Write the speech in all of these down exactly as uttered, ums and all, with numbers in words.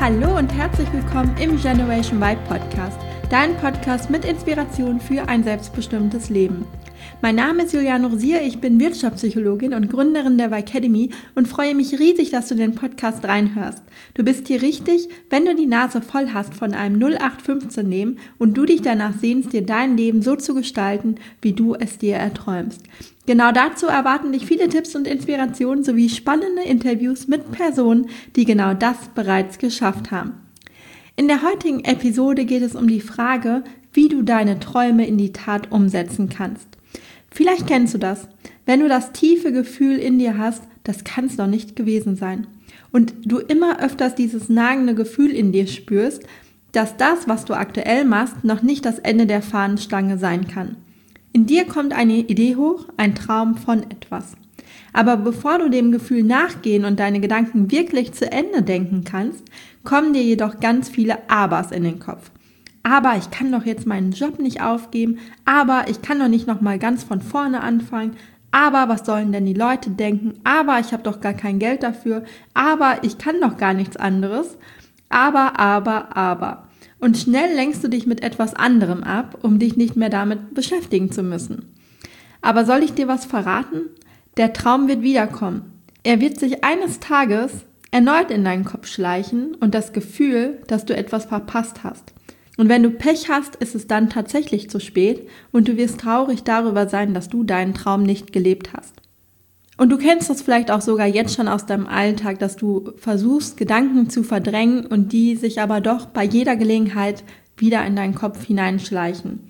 Hallo und herzlich willkommen im Generation Y Podcast, dein Podcast mit Inspiration für ein selbstbestimmtes Leben. Mein Name ist Juliane Rosier, ich bin Wirtschaftspsychologin und Gründerin der Y-Academy und freue mich riesig, dass du den Podcast reinhörst. Du bist hier richtig, wenn du die Nase voll hast von einem null acht fünfzehn Leben und du dich danach sehnst, dir dein Leben so zu gestalten, wie du es dir erträumst. Genau dazu erwarten dich viele Tipps und Inspirationen sowie spannende Interviews mit Personen, die genau das bereits geschafft haben. In der heutigen Episode geht es um die Frage, wie du deine Träume in die Tat umsetzen kannst. Vielleicht kennst du das, wenn du das tiefe Gefühl in dir hast, das kann es doch nicht gewesen sein. Und du immer öfters dieses nagende Gefühl in dir spürst, dass das, was du aktuell machst, noch nicht das Ende der Fahnenstange sein kann. In dir kommt eine Idee hoch, ein Traum von etwas. Aber bevor du dem Gefühl nachgehen und deine Gedanken wirklich zu Ende denken kannst, kommen dir jedoch ganz viele Abers in den Kopf. Aber ich kann doch jetzt meinen Job nicht aufgeben, aber ich kann doch nicht nochmal ganz von vorne anfangen, aber was sollen denn die Leute denken, aber ich habe doch gar kein Geld dafür, aber ich kann doch gar nichts anderes, aber, aber, aber. Und schnell lenkst du dich mit etwas anderem ab, um dich nicht mehr damit beschäftigen zu müssen. Aber soll ich dir was verraten? Der Traum wird wiederkommen. Er wird sich eines Tages erneut in deinen Kopf schleichen und das Gefühl, dass du etwas verpasst hast. Und wenn du Pech hast, ist es dann tatsächlich zu spät und du wirst traurig darüber sein, dass du deinen Traum nicht gelebt hast. Und du kennst das vielleicht auch sogar jetzt schon aus deinem Alltag, dass du versuchst, Gedanken zu verdrängen und die sich aber doch bei jeder Gelegenheit wieder in deinen Kopf hineinschleichen.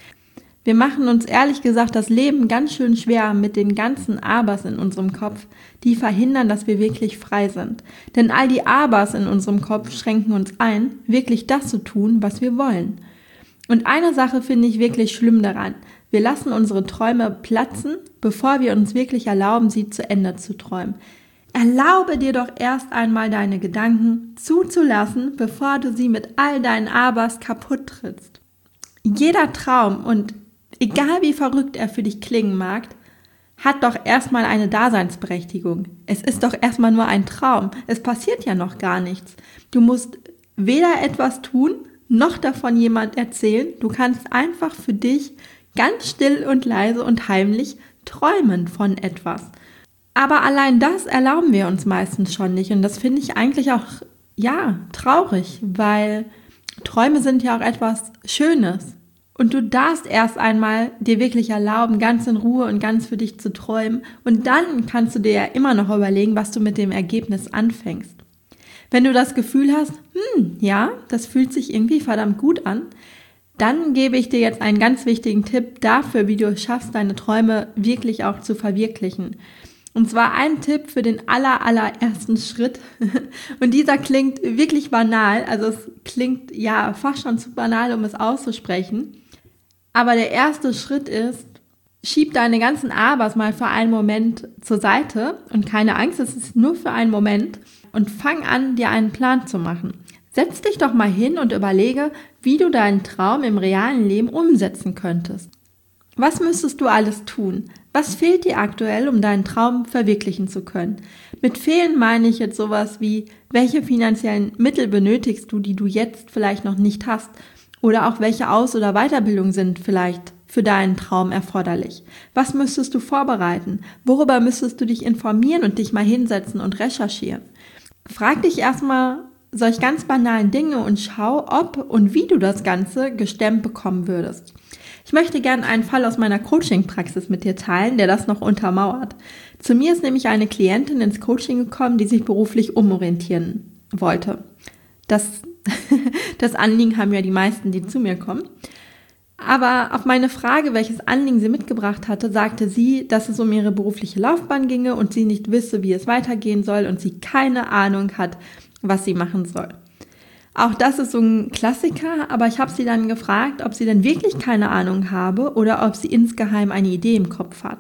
Wir machen uns ehrlich gesagt das Leben ganz schön schwer mit den ganzen Abers in unserem Kopf, die verhindern, dass wir wirklich frei sind. Denn all die Abers in unserem Kopf schränken uns ein, wirklich das zu tun, was wir wollen. Und eine Sache finde ich wirklich schlimm daran. Wir lassen unsere Träume platzen, bevor wir uns wirklich erlauben, sie zu Ende zu träumen. Erlaube dir doch erst einmal deine Gedanken zuzulassen, bevor du sie mit all deinen Abers kaputt trittst. Jeder Traum und egal wie verrückt er für dich klingen mag, hat doch erstmal eine Daseinsberechtigung. Es ist doch erstmal nur ein Traum. Es passiert ja noch gar nichts. Du musst weder etwas tun, noch davon jemand erzählen. Du kannst einfach für dich ganz still und leise und heimlich träumen von etwas. Aber allein das erlauben wir uns meistens schon nicht. Und das finde ich eigentlich auch, ja, traurig, weil Träume sind ja auch etwas Schönes. Und du darfst erst einmal dir wirklich erlauben, ganz in Ruhe und ganz für dich zu träumen. Und dann kannst du dir ja immer noch überlegen, was du mit dem Ergebnis anfängst. Wenn du das Gefühl hast, hm, ja, das fühlt sich irgendwie verdammt gut an, dann gebe ich dir jetzt einen ganz wichtigen Tipp dafür, wie du es schaffst, deine Träume wirklich auch zu verwirklichen. Und zwar ein Tipp für den aller, allerersten Schritt. Und dieser klingt wirklich banal, also es klingt ja fast schon zu banal, um es auszusprechen. Aber der erste Schritt ist, schieb deine ganzen Abers mal für einen Moment zur Seite und keine Angst, es ist nur für einen Moment und fang an, dir einen Plan zu machen. Setz dich doch mal hin und überlege, wie du deinen Traum im realen Leben umsetzen könntest. Was müsstest du alles tun? Was fehlt dir aktuell, um deinen Traum verwirklichen zu können? Mit fehlen meine ich jetzt sowas wie, welche finanziellen Mittel benötigst du, die du jetzt vielleicht noch nicht hast? Oder auch welche Aus- oder Weiterbildung sind vielleicht für deinen Traum erforderlich? Was müsstest du vorbereiten? Worüber müsstest du dich informieren und dich mal hinsetzen und recherchieren? Frag dich erstmal solch ganz banalen Dinge und schau, ob und wie du das Ganze gestemmt bekommen würdest. Ich möchte gerne einen Fall aus meiner Coaching-Praxis mit dir teilen, der das noch untermauert. Zu mir ist nämlich eine Klientin ins Coaching gekommen, die sich beruflich umorientieren wollte. Das, das Anliegen haben ja die meisten, die zu mir kommen. Aber auf meine Frage, welches Anliegen sie mitgebracht hatte, sagte sie, dass es um ihre berufliche Laufbahn ginge und sie nicht wisse, wie es weitergehen soll und sie keine Ahnung hat, was sie machen soll. Auch das ist so ein Klassiker, aber ich habe sie dann gefragt, ob sie denn wirklich keine Ahnung habe oder ob sie insgeheim eine Idee im Kopf hat.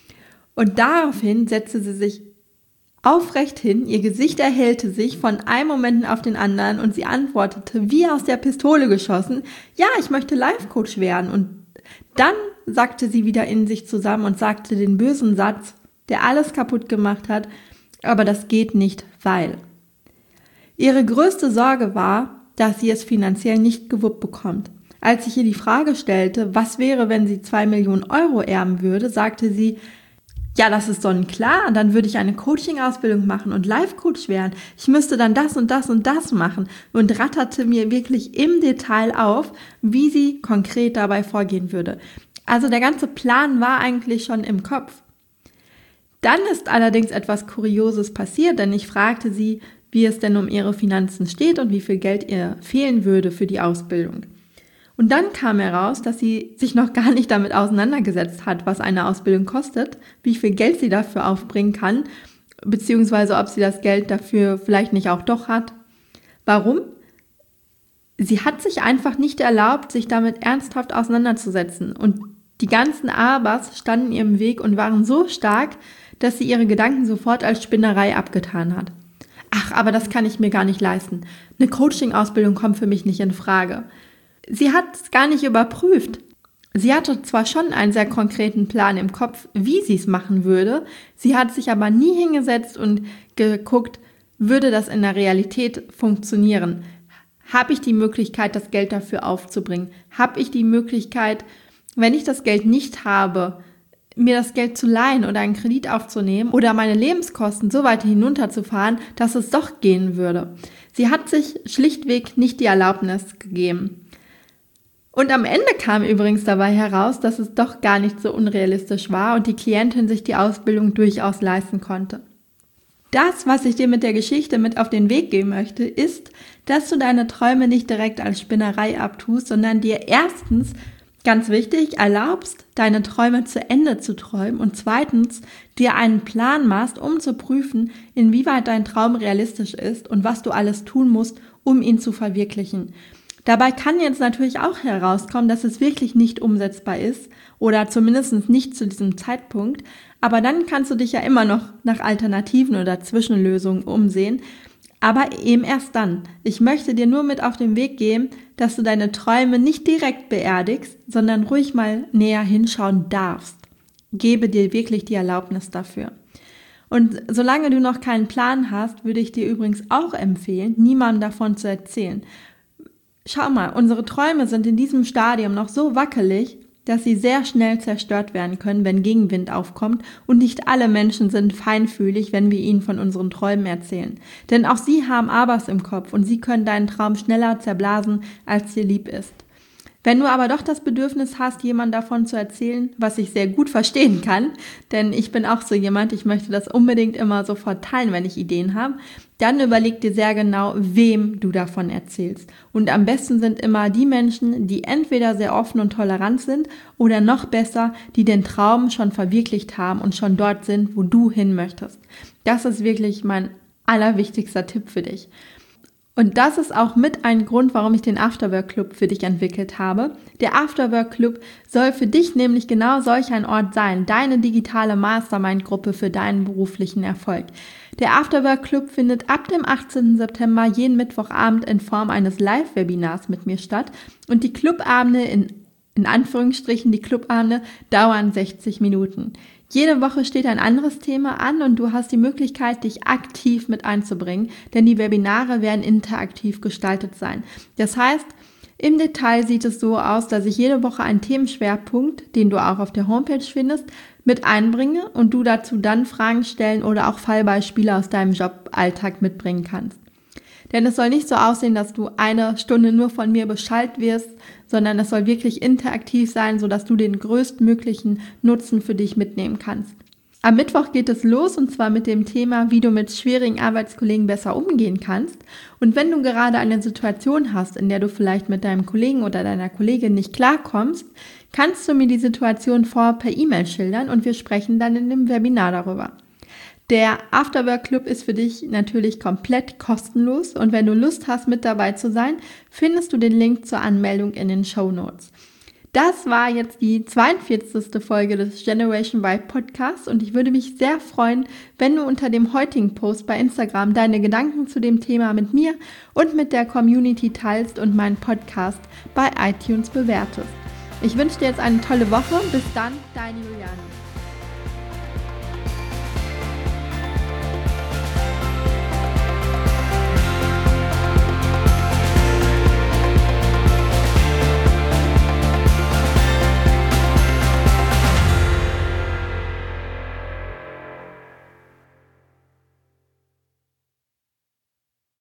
Und daraufhin setzte sie sich aufrecht hin, ihr Gesicht erhellte sich von einem Moment auf den anderen und sie antwortete wie aus der Pistole geschossen, ja, ich möchte Life-Coach werden. Und dann sagte sie wieder in sich zusammen und sagte den bösen Satz, der alles kaputt gemacht hat, aber das geht nicht, weil. Ihre größte Sorge war, dass sie es finanziell nicht gewuppt bekommt. Als ich ihr die Frage stellte, was wäre, wenn sie zwei Millionen Euro erben würde, sagte sie, ja, das ist sonnenklar, dann würde ich eine Coaching-Ausbildung machen und Life-Coach werden. Ich müsste dann das und das und das machen und ratterte mir wirklich im Detail auf, wie sie konkret dabei vorgehen würde. Also der ganze Plan war eigentlich schon im Kopf. Dann ist allerdings etwas Kurioses passiert, denn ich fragte sie, wie es denn um ihre Finanzen steht und wie viel Geld ihr fehlen würde für die Ausbildung. Und dann kam heraus, dass sie sich noch gar nicht damit auseinandergesetzt hat, was eine Ausbildung kostet, wie viel Geld sie dafür aufbringen kann, beziehungsweise ob sie das Geld dafür vielleicht nicht auch doch hat. Warum? Sie hat sich einfach nicht erlaubt, sich damit ernsthaft auseinanderzusetzen. Und die ganzen Abers standen ihr im Weg und waren so stark, dass sie ihre Gedanken sofort als Spinnerei abgetan hat. Ach, aber das kann ich mir gar nicht leisten. Eine Coaching-Ausbildung kommt für mich nicht in Frage. Sie hat es gar nicht überprüft. Sie hatte zwar schon einen sehr konkreten Plan im Kopf, wie sie es machen würde, sie hat sich aber nie hingesetzt und geguckt, würde das in der Realität funktionieren? Habe ich die Möglichkeit, das Geld dafür aufzubringen? Habe ich die Möglichkeit, wenn ich das Geld nicht habe, mir das Geld zu leihen oder einen Kredit aufzunehmen oder meine Lebenskosten so weit hinunterzufahren, dass es doch gehen würde? Sie hat sich schlichtweg nicht die Erlaubnis gegeben. Und am Ende kam übrigens dabei heraus, dass es doch gar nicht so unrealistisch war und die Klientin sich die Ausbildung durchaus leisten konnte. Das, was ich dir mit der Geschichte mit auf den Weg geben möchte, ist, dass du deine Träume nicht direkt als Spinnerei abtust, sondern dir erstens, ganz wichtig, erlaubst, deine Träume zu Ende zu träumen und zweitens, dir einen Plan machst, um zu prüfen, inwieweit dein Traum realistisch ist und was du alles tun musst, um ihn zu verwirklichen. Dabei kann jetzt natürlich auch herauskommen, dass es wirklich nicht umsetzbar ist oder zumindest nicht zu diesem Zeitpunkt, aber dann kannst du dich ja immer noch nach Alternativen oder Zwischenlösungen umsehen, aber eben erst dann. Ich möchte dir nur mit auf den Weg geben, dass du deine Träume nicht direkt beerdigst, sondern ruhig mal näher hinschauen darfst. Gebe dir wirklich die Erlaubnis dafür. Und solange du noch keinen Plan hast, würde ich dir übrigens auch empfehlen, niemandem davon zu erzählen. Schau mal, unsere Träume sind in diesem Stadium noch so wackelig, dass sie sehr schnell zerstört werden können, wenn Gegenwind aufkommt und nicht alle Menschen sind feinfühlig, wenn wir ihnen von unseren Träumen erzählen. Denn auch sie haben Abers im Kopf und sie können deinen Traum schneller zerblasen, als dir lieb ist. Wenn du aber doch das Bedürfnis hast, jemandem davon zu erzählen, was ich sehr gut verstehen kann, denn ich bin auch so jemand, ich möchte das unbedingt immer sofort teilen, wenn ich Ideen habe, dann überleg dir sehr genau, wem du davon erzählst. Und am besten sind immer die Menschen, die entweder sehr offen und tolerant sind oder noch besser, die den Traum schon verwirklicht haben und schon dort sind, wo du hin möchtest. Das ist wirklich mein allerwichtigster Tipp für dich. Und das ist auch mit ein Grund, warum ich den Afterwork Club für dich entwickelt habe. Der Afterwork Club soll für dich nämlich genau solch ein Ort sein, deine digitale Mastermind-Gruppe für deinen beruflichen Erfolg. Der Afterwork Club findet ab dem achtzehnten September jeden Mittwochabend in Form eines Live-Webinars mit mir statt und die Clubabende, in, in Anführungsstrichen die Clubabende, dauern sechzig Minuten. Jede Woche steht ein anderes Thema an und du hast die Möglichkeit, dich aktiv mit einzubringen, denn die Webinare werden interaktiv gestaltet sein. Das heißt, im Detail sieht es so aus, dass ich jede Woche einen Themenschwerpunkt, den du auch auf der Homepage findest, mit einbringe und du dazu dann Fragen stellen oder auch Fallbeispiele aus deinem Joballtag mitbringen kannst. Denn es soll nicht so aussehen, dass du eine Stunde nur von mir beschallt wirst, sondern es soll wirklich interaktiv sein, sodass du den größtmöglichen Nutzen für dich mitnehmen kannst. Am Mittwoch geht es los und zwar mit dem Thema, wie du mit schwierigen Arbeitskollegen besser umgehen kannst. Und wenn du gerade eine Situation hast, in der du vielleicht mit deinem Kollegen oder deiner Kollegin nicht klarkommst, kannst du mir die Situation vor per E-Mail schildern und wir sprechen dann in dem Webinar darüber. Der Afterwork Club ist für dich natürlich komplett kostenlos und wenn du Lust hast, mit dabei zu sein, findest du den Link zur Anmeldung in den Shownotes. Das war jetzt die zweiundvierzigste Folge des Generation Y Podcasts und ich würde mich sehr freuen, wenn du unter dem heutigen Post bei Instagram deine Gedanken zu dem Thema mit mir und mit der Community teilst und meinen Podcast bei iTunes bewertest. Ich wünsche dir jetzt eine tolle Woche. Bis dann, deine Juliane.